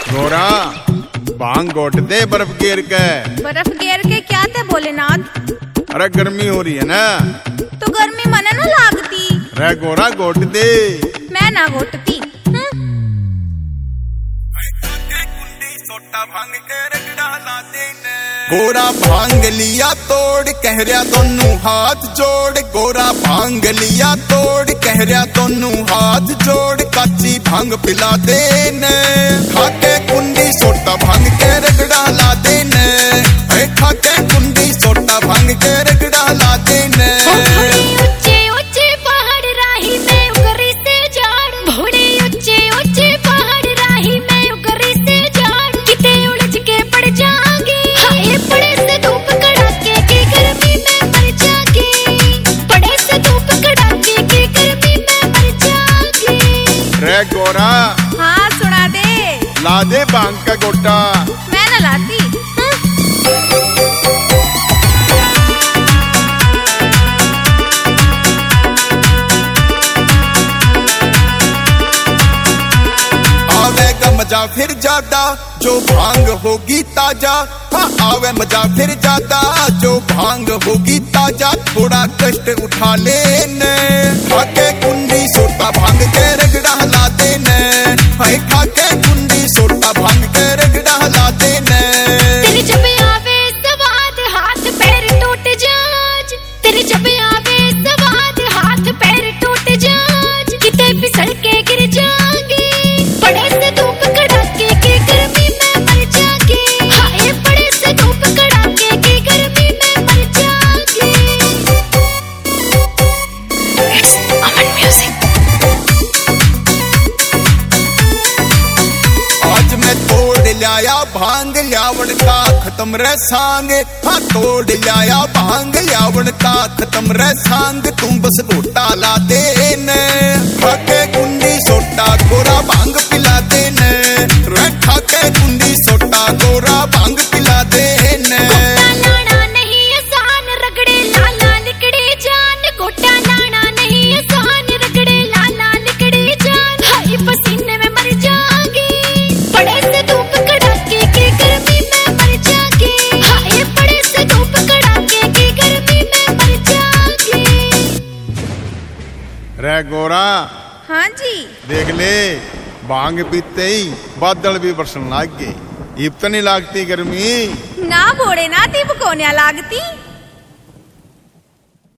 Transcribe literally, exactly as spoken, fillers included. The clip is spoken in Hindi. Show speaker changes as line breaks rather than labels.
गोरा भांग घोट दे बर्फ घेर के।
बर्फ घेर के क्या थे भोलेनाथ?
अरे गर्मी हो रही है ना,
तो गर्मी मने ना लागती।
रे गोरा घोट दे।
मैं ना घोटती।
गोरा भांग लिया तोड़ कह रहा दोनों हाथ जोड़। गोरा भांग लिया तोड़ कह रहा दोनों हाथ जोड़। काची भांग पिला देने खाके कुंडी सोटा भांग के रगड़ा ला देने। खाके कुंडी सोटा भांग के रगड़ा ला देने। रे गोरा
हाँ सुना दे।
ला दे भांग का गोटा।
मैं ना लाती।
आवेगा मजा फिर ज्यादा जो भांग होगी ताजा। हाँ आवे मजा फिर ज्यादा जो भांग होगी ताजा। थोड़ा कष्ट उठा लेने खाके कुंडी सोटा भांग के रगड़ा ला देने। खाके कुंडी सोटा भांग के रगड़ा ला देने।
तेरे जब आवे सवाद हाथ पैर टूट जाज। तेरे जब आवे सवाद हाथ पैर टूट जाज। किते फिसल के गिर जाएंगे बड़े से धूप कड़ाके की गर्मी में मर जाएंगे। हाय बड़े से धूप कड़ाके की गर्मी में मर जाएंगे। It's Aman Music।
आज मैं तोड़ लाया भांग ल्यावण का खत्म रे सांग। हाँ तोड़ लाया भांग ल्यावण का खत्म रे सांग। तुम बस लोटा ला देने खाके कुंडी सोटा गोरा भांग पिला देने। रे खाके कुंडी सोटा गोरा भांग पिला देने।
लाना नहीं आसान रगड़े लाला लिकड़े जान। गोटा लाना नहीं आसान रगड़े लाला लिकड़े जान। हाय पसीने में मर जाएंगे बड़े से धूप कड़ाके की गर्मी में मर जाएंगे। हाय बड़े से धूप कड़ाके की गर्मी में मर जाएंगे।
रे गोरा
हाँ जी।
देख ले भांग पीते ही बादल भी बरसन लाग गए। इब तो नहीं लागती गर्मी।
ना भोलेनाथ इब को ना लागती।